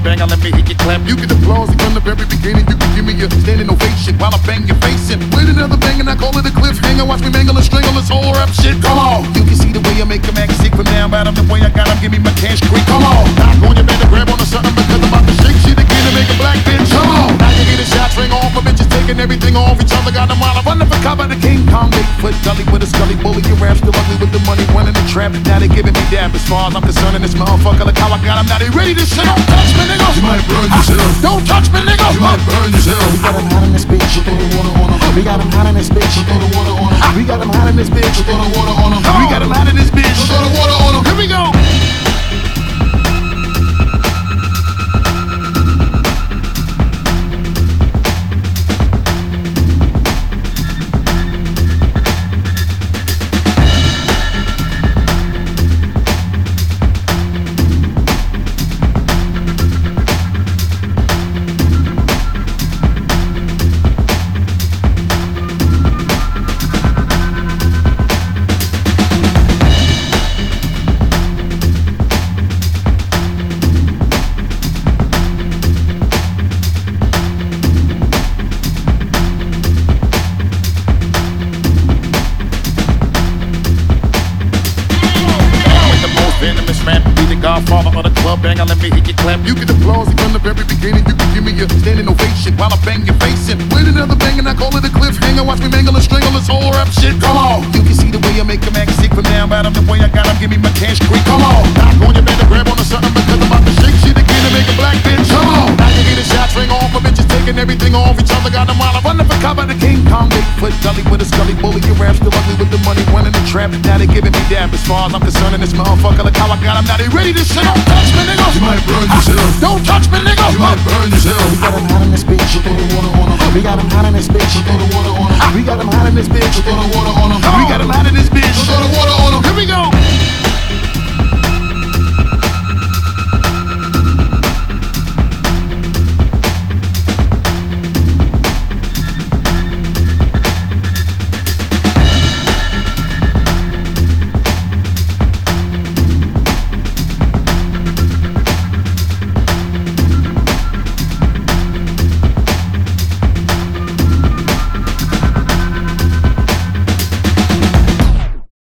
banger, let me hit your clap. You get applause from the very beginning. You can give me a standing ovation while I bang your face in. With another bang and I call it a cliffhanger. Watch me mangle and strangle this whole rap shit. Come on, you can see the way I make them act sick from down bottom. The way I got them, give me my cash quick. Come on, knock on your bed to grab onto something because I'm about to shake shit again and make a black bitch. Come on, now you get a shot ring off. My bitches taking everything off each other. Got them while I'm running for cover. The King Kong, Bigfoot, Gully with a scully bully. Your rap still ugly with the money, one in the trap. Now they giving me dab. As far as I'm concerned, in this motherfucker, look how I got him. Now they ready to shit. Don't touch me, nigga. You might burn yourself. Don't touch me, nigga. You might burn yourself. We got him hot in this bitch. Throw the water on him. We got him hot in this bitch. Throw the water on him. We got him hot in this bitch. Throw the water on him. We got him out of this bitch. Throw the water on him. Here we go. Godfather of the club banger, let me hit your clap. You get applause from the very beginning. You can give me a standing ovation while I bang your face in. With another bang and I call it a cliffhanger. Watch me mangle and strangle this whole rap shit. Come on, you can see the way I make them act sick from down bottom. The way I got them, give me my cash quick. Come on, knock on your bed to grab onto something because I'm about to shake shit again and make a black bitch. Come on, now you get a shot ring off. My bitches taking everything off each other. Got them while I'm running for cover. The King Kong, Bigfoot, Gully with a scully bully. Your rap still ugly with the money, one in the trap. Now they giving me dab. As far as I'm concerned, in this motherfucker, look how I got him. Now they ready to shit. Don't touch me, nigga. You might burn yourself. Don't touch me, nigga. You might burn yourself. We got him hot in this bitch. Throw the water on him. We got him hot in this bitch. Throw the water on him. We got him hot in this bitch. Throw the water on him. We got him out of this bitch. Throw the water on him.